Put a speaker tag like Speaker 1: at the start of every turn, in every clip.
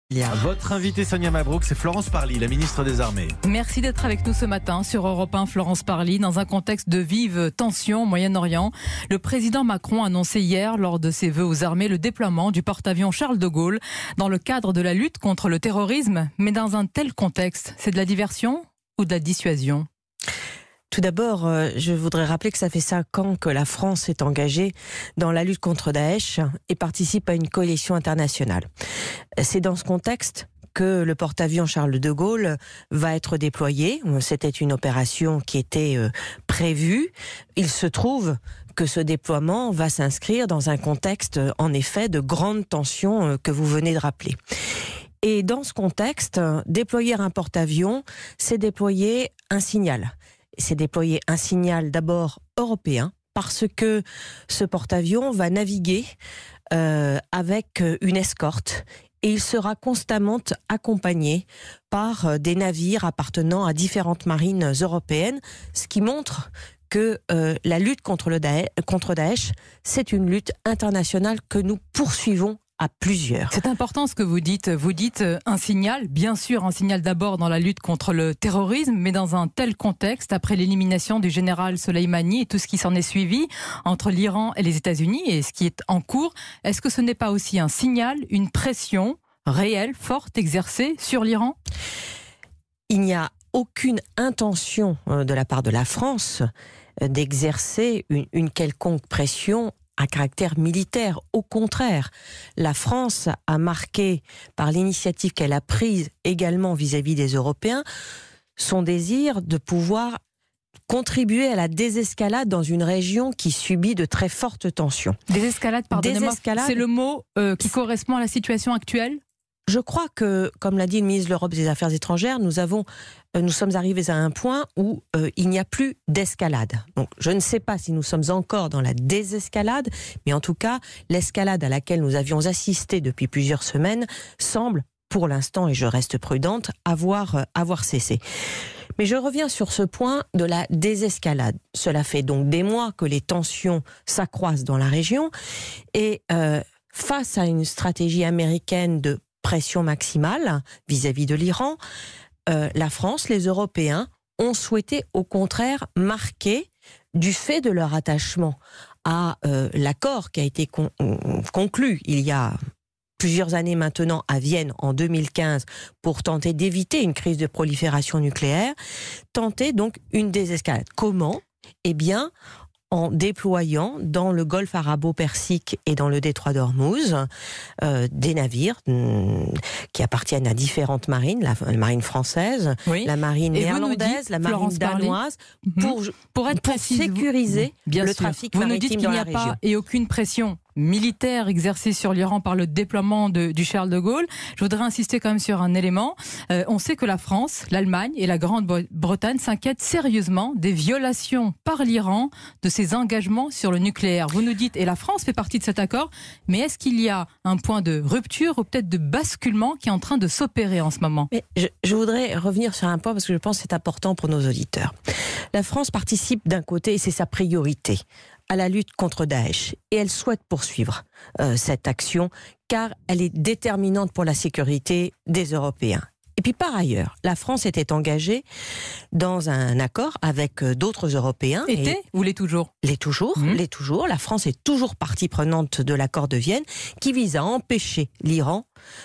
Speaker 1: Votre invitée Sonia Mabrouk, c'est Florence Parly, la ministre des Armées.
Speaker 2: Merci d'être avec nous ce matin sur Europe 1, Florence Parly. Dans un contexte de vive tension au Moyen-Orient, le président Macron a annoncé hier, lors de ses vœux aux armées, le déploiement du porte-avions Charles de Gaulle dans le cadre de la lutte contre le terrorisme. Mais dans un tel contexte, c'est de la diversion ou de la dissuasion ?
Speaker 3: Tout d'abord, je voudrais rappeler que ça fait 5 ans que la France est engagée dans la lutte contre Daesh et participe à une coalition internationale. C'est dans ce contexte que le porte-avions Charles de Gaulle va être déployé. C'était une opération qui était prévue. Il se trouve que ce déploiement va s'inscrire dans un contexte, en effet, de grande tension que vous venez de rappeler. Et dans ce contexte, déployer un porte-avions, c'est déployer un signal. C'est déployer un signal d'abord européen, parce que ce porte-avions va naviguer avec une escorte et il sera constamment accompagné par des navires appartenant à différentes marines européennes, ce qui montre que la lutte contre Daesh, c'est une lutte internationale que nous poursuivons à plusieurs.
Speaker 2: C'est important ce que vous dites. Vous dites un signal, bien sûr un signal d'abord dans la lutte contre le terrorisme, mais dans un tel contexte, après l'élimination du général Soleimani et tout ce qui s'en est suivi entre l'Iran et les États-Unis et ce qui est en cours, est-ce que ce n'est pas aussi un signal, une pression réelle, forte, exercée sur l'Iran ?
Speaker 3: Il n'y a aucune intention de la part de la France d'exercer une quelconque pression à caractère militaire. Au contraire, la France a marqué, par l'initiative qu'elle a prise également vis-à-vis des Européens, son désir de pouvoir contribuer à la désescalade dans une région qui subit de très fortes tensions.
Speaker 2: Désescalade, pardonnez-moi, c'est le mot qui correspond à la situation actuelle ?
Speaker 3: Je crois que, comme l'a dit le ministre de l'Europe et des Affaires étrangères, nous sommes arrivés à un point où il n'y a plus d'escalade. Donc, je ne sais pas si nous sommes encore dans la désescalade, mais en tout cas, l'escalade à laquelle nous avions assisté depuis plusieurs semaines semble, pour l'instant, et je reste prudente, avoir cessé. Mais je reviens sur ce point de la désescalade. Cela fait donc des mois que les tensions s'accroissent dans la région, et face à une stratégie américaine de pression maximale vis-à-vis de l'Iran, la France, les Européens ont souhaité au contraire marquer, du fait de leur attachement à l'accord qui a été conclu il y a plusieurs années maintenant à Vienne en 2015 pour tenter d'éviter une crise de prolifération nucléaire, tenter donc une désescalade. Comment ? Eh bien, en déployant dans le golfe arabo-persique et dans le détroit d'Ormuz des navires qui appartiennent à différentes marines, la marine française, oui, la marine néerlandaise, la marine danoise, pour sécuriser le trafic maritime dans la région. Vous nous dites qu'il n'y a pas
Speaker 2: et aucune pression militaire exercée sur l'Iran par le déploiement du Charles de Gaulle. Je voudrais insister quand même sur un élément. On sait que la France, l'Allemagne et la Grande-Bretagne s'inquiètent sérieusement des violations par l'Iran de ses engagements sur le nucléaire. Vous nous dites, et la France fait partie de cet accord, mais est-ce qu'il y a un point de rupture ou peut-être de basculement qui est en train de s'opérer en ce moment ?
Speaker 3: Mais je voudrais revenir sur un point parce que je pense que c'est important pour nos auditeurs. La France participe d'un côté, et c'est sa priorité, à la lutte contre Daesh. Et elle souhaite poursuivre cette action car elle est déterminante pour la sécurité des Européens. Et puis par ailleurs, la France était engagée dans un accord avec d'autres Européens.
Speaker 2: Ou l'est toujours ?
Speaker 3: L'est toujours. La France est toujours partie prenante de l'accord de Vienne qui vise à empêcher l'Iran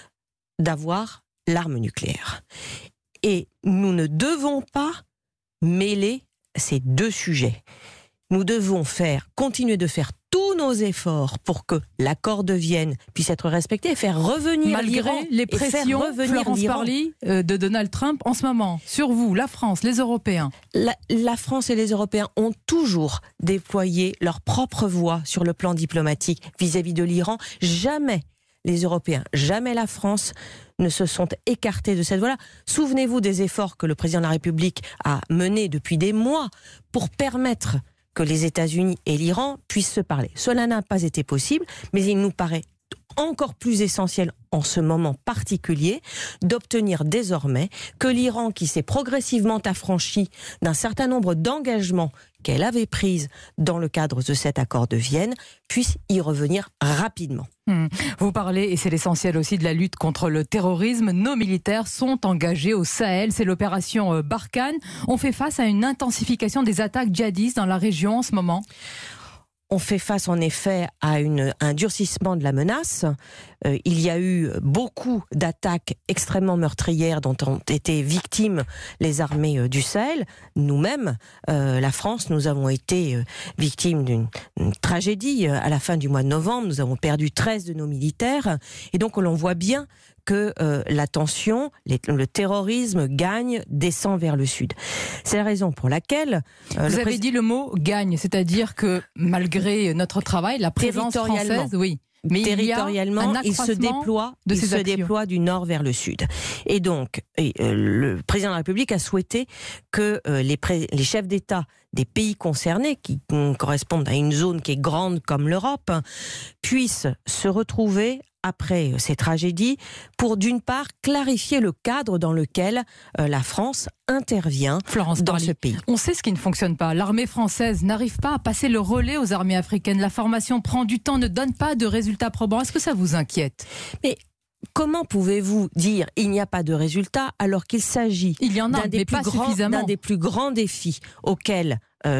Speaker 3: d'avoir l'arme nucléaire. Et nous ne devons pas mêler ces deux sujets. Nous devons continuer de faire tous nos efforts pour que l'accord de Vienne puisse être respecté et faire revenir l'Iran.
Speaker 2: Malgré les pressions, Florence Parly, de Donald Trump en ce moment, sur vous, la France, les Européens.
Speaker 3: La France et les Européens ont toujours déployé leur propre voix sur le plan diplomatique vis-à-vis de l'Iran. Jamais les Européens, jamais la France ne se sont écartés de cette voie-là. Souvenez-vous des efforts que le président de la République a menés depuis des mois pour permettre que les États-Unis et l'Iran puissent se parler. Cela n'a pas été possible, mais il nous paraît encore plus essentiel en ce moment particulier, d'obtenir désormais que l'Iran, qui s'est progressivement affranchi d'un certain nombre d'engagements qu'elle avait pris dans le cadre de cet accord de Vienne, puisse y revenir rapidement.
Speaker 2: Vous parlez, et c'est l'essentiel aussi, de la lutte contre le terrorisme. Nos militaires sont engagés au Sahel. C'est l'opération Barkhane. On fait face à une intensification des attaques djihadistes dans la région en ce moment.
Speaker 3: On fait face en effet à un durcissement de la menace. Il y a eu beaucoup d'attaques extrêmement meurtrières dont ont été victimes les armées du Sahel. Nous-mêmes, la France, nous avons été victimes d'une tragédie à la fin du mois de novembre. Nous avons perdu 13 de nos militaires. Et donc l'on voit bien que la tension, le terrorisme gagne, descend vers le sud. C'est la raison pour laquelle...
Speaker 2: Vous avez dit le mot « gagne », c'est-à-dire que malgré notre travail, la présence française... Oui. Mais
Speaker 3: territorialement, il se déploie du nord vers le sud. Et donc, le président de la République a souhaité que les chefs d'État des pays concernés, qui correspondent à une zone qui est grande comme l'Europe, puissent se retrouver après ces tragédies, pour d'une part clarifier le cadre dans lequel la France intervient dans ce pays.
Speaker 2: On sait ce qui ne fonctionne pas. L'armée française n'arrive pas à passer le relais aux armées africaines. La formation prend du temps, ne donne pas de résultats probants. Est-ce que ça vous inquiète ?
Speaker 3: Mais comment pouvez-vous dire il n'y a pas de résultats alors qu'il s'agit d'un des plus grands défis auxquels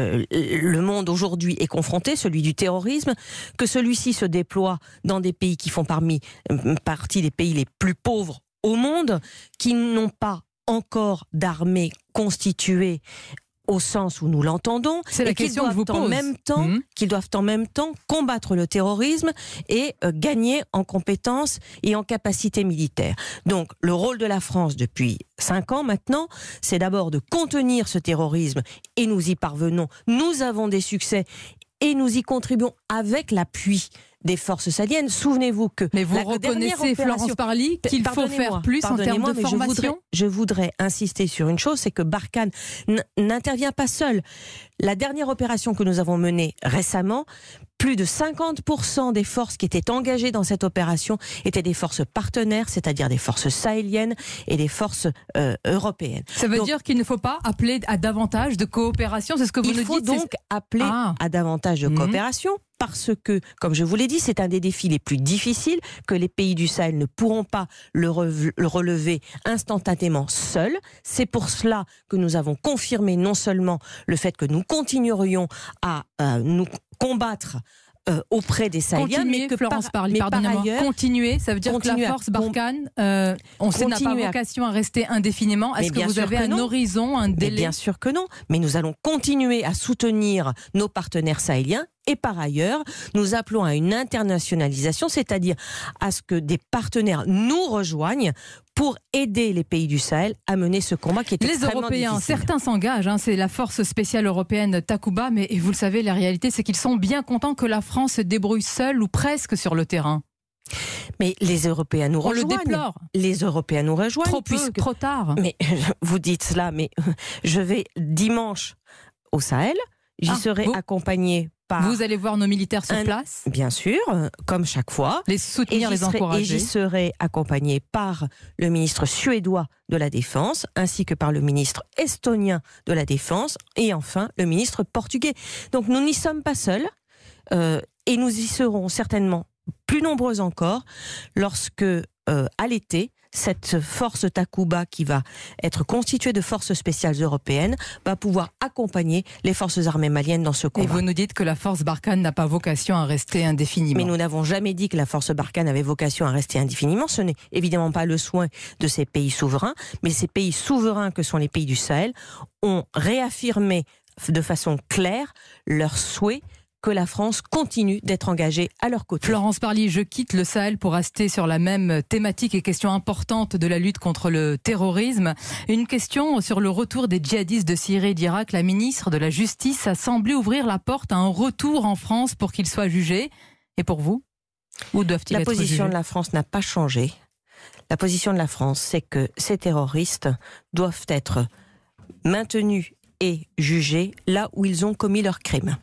Speaker 3: le monde aujourd'hui est confronté, celui du terrorisme, que celui-ci se déploie dans des pays qui font partie des pays les plus pauvres au monde, qui n'ont pas encore d'armée constituée au sens où nous l'entendons,
Speaker 2: c'est la question que je vous pose.
Speaker 3: Qu'ils doivent en même temps combattre le terrorisme et gagner en compétences et en capacité militaire. Donc le rôle de la France depuis 5 ans maintenant, c'est d'abord de contenir ce terrorisme, et nous y parvenons. Nous avons des succès et nous y contribuons avec l'appui des forces sahéliennes. Souvenez-vous que...
Speaker 2: Mais vous reconnaissez, Florence Parly, qu'il faut faire plus en termes de formation ?
Speaker 3: Je voudrais insister sur une chose, c'est que Barkhane n'intervient pas seul. La dernière opération que nous avons menée récemment, plus de 50% des forces qui étaient engagées dans cette opération étaient des forces partenaires, c'est-à-dire des forces sahéliennes et des forces européennes.
Speaker 2: Ça veut dire qu'il ne faut pas appeler à davantage de coopération, c'est ce que vous nous dites ?
Speaker 3: Il faut donc appeler à davantage de coopération, parce que, comme je vous l'ai dit, c'est un des défis les plus difficiles, que les pays du Sahel ne pourront pas le relever instantanément seuls. C'est pour cela que nous avons confirmé non seulement le fait que nous continuerions à nous combattre auprès des Sahéliens,
Speaker 2: mais que Florence Parly, pardonnez-moi, continuer, ça veut dire que la force Barkhane, on sait, n'a pas vocation à rester indéfiniment. Est-ce que vous avez un horizon, un délai ?
Speaker 3: Bien sûr que non, mais nous allons continuer à soutenir nos partenaires sahéliens. Et par ailleurs, nous appelons à une internationalisation, c'est-à-dire à ce que des partenaires nous rejoignent pour aider les pays du Sahel à mener ce combat qui est extrêmement difficile. Les Européens,
Speaker 2: certains s'engagent, c'est la force spéciale européenne Takuba, mais vous le savez, la réalité c'est qu'ils sont bien contents que la France se débrouille seule ou presque sur le terrain.
Speaker 3: Mais les Européens nous rejoignent.
Speaker 2: On le déplore.
Speaker 3: Les Européens nous rejoignent.
Speaker 2: Trop tard.
Speaker 3: Mais vous dites cela, mais je vais dimanche au Sahel, j'y serai accompagnée.
Speaker 2: Vous allez voir nos militaires sur place ?
Speaker 3: Bien sûr, comme chaque fois.
Speaker 2: Les soutenir, les encourager.
Speaker 3: Et j'y serai accompagné par le ministre suédois de la Défense, ainsi que par le ministre estonien de la Défense, et enfin le ministre portugais. Donc nous n'y sommes pas seuls, et nous y serons certainement plus nombreux encore lorsque, à l'été, cette force Takuba, qui va être constituée de forces spéciales européennes, va pouvoir accompagner les forces armées maliennes dans ce combat.
Speaker 2: Et vous nous dites que la force Barkhane n'a pas vocation à rester indéfiniment.
Speaker 3: Mais nous n'avons jamais dit que la force Barkhane avait vocation à rester indéfiniment. Ce n'est évidemment pas le souhait de ces pays souverains, mais ces pays souverains que sont les pays du Sahel ont réaffirmé de façon claire leur souhait que la France continue d'être engagée à leur côté.
Speaker 2: Florence Parly, je quitte le Sahel pour rester sur la même thématique et question importante de la lutte contre le terrorisme. Une question sur le retour des djihadistes de Syrie et d'Irak. La ministre de la Justice a semblé ouvrir la porte à un retour en France pour qu'ils soient jugés. Et pour vous ? Où doivent-ils être jugés ?
Speaker 3: La position de la France n'a pas changé. La position de la France, c'est que ces terroristes doivent être maintenus et jugés là où ils ont commis leurs crimes.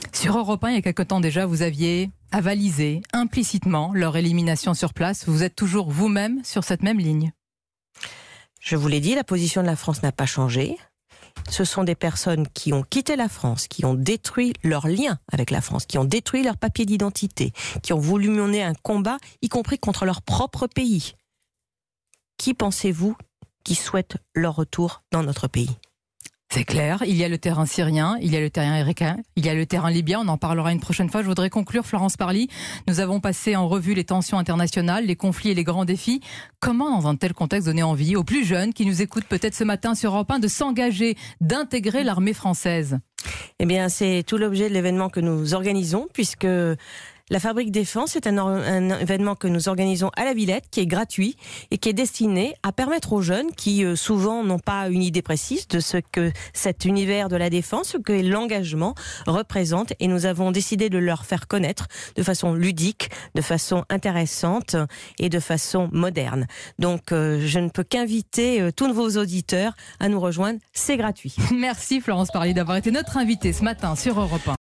Speaker 2: Sur Europe 1, il y a quelque temps déjà, vous aviez avalisé implicitement leur élimination sur place. Vous êtes toujours vous-même sur cette même ligne.
Speaker 3: Je vous l'ai dit, la position de la France n'a pas changé. Ce sont des personnes qui ont quitté la France, qui ont détruit leurs liens avec la France, qui ont détruit leurs papiers d'identité, qui ont voulu mener un combat, y compris contre leur propre pays. Qui pensez-vous qui souhaite leur retour dans notre pays ?
Speaker 2: C'est clair, il y a le terrain syrien, il y a le terrain irakien, il y a le terrain libyen, on en parlera une prochaine fois. Je voudrais conclure, Florence Parly. Nous avons passé en revue les tensions internationales, les conflits et les grands défis. Comment, dans un tel contexte, donner envie aux plus jeunes qui nous écoutent peut-être ce matin sur Europe 1 de s'engager, d'intégrer l'armée française ?
Speaker 3: Eh bien, c'est tout l'objet de l'événement que nous organisons, puisque la Fabrique Défense est un événement que nous organisons à la Villette, qui est gratuit et qui est destiné à permettre aux jeunes qui souvent n'ont pas une idée précise de ce que cet univers de la défense, ce que l'engagement représente. Et nous avons décidé de leur faire connaître de façon ludique, de façon intéressante et de façon moderne. Donc, je ne peux qu'inviter tous vos auditeurs à nous rejoindre. C'est gratuit.
Speaker 2: Merci Florence Parly d'avoir été notre invitée ce matin sur Europe 1.